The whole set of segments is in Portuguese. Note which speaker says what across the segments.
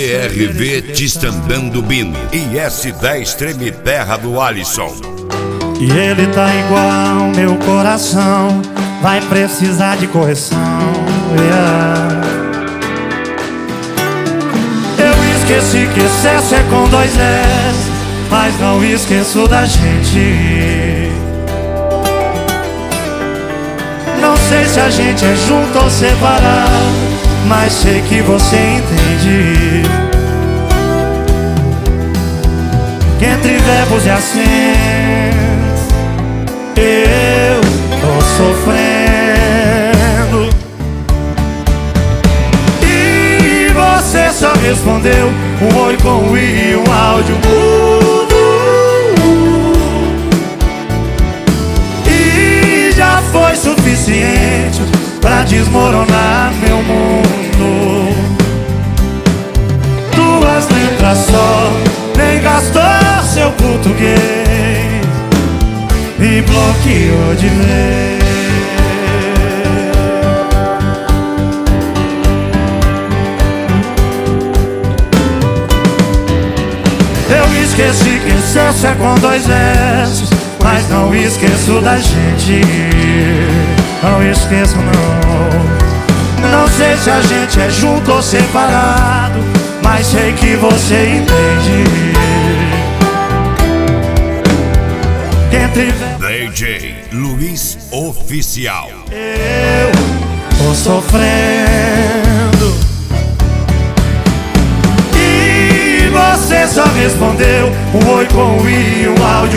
Speaker 1: CRV Tistandando Bino e S10 Treme Terra do Alisson.
Speaker 2: E ele tá igual meu coração, vai precisar de correção, yeah. Eu esqueci que excesso é com 2 S, mas não esqueço da gente. Não sei se a gente é junto ou separado, mas sei que você entende que entre verbos e acentos eu tô sofrendo. E você só respondeu um oi com um i e um áudio e já foi suficiente pra desmoronar meu mundo. 2 letras só, nem gastou seu português e bloqueou de vez. Eu esqueci que excesso é com 2 S, mas não esqueço da gente. Não esqueço não. Não sei se a gente é junto ou separado, mas sei que você entende.
Speaker 1: DJ Luiz Oficial.
Speaker 2: Eu tô sofrendo e você só respondeu um oi com um i e um áudio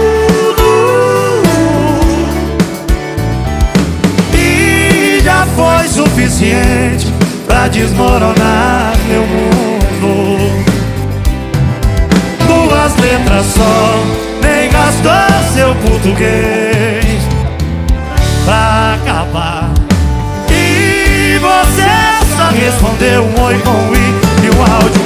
Speaker 2: e já foi suficiente pra desmoronar meu mundo. 2 letras só, nem gastou seu português pra acabar. E você só respondeu um oi com um i e um áudio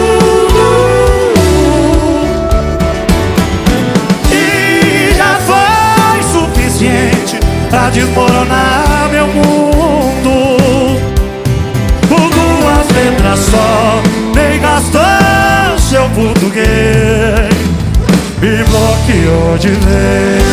Speaker 2: e já foi suficiente pra desmoronar meu mundo. Por 2 letras só, nem gastou seu português e bloqueou de vez.